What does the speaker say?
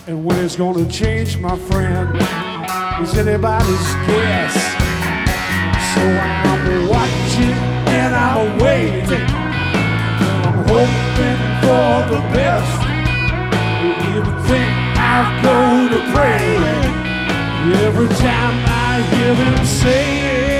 And when it's gonna change, my friend, is anybody's guess. So I'm watching and I'm waiting. I'm hoping for the best. Even think I'll go to pray every time I hear them say it.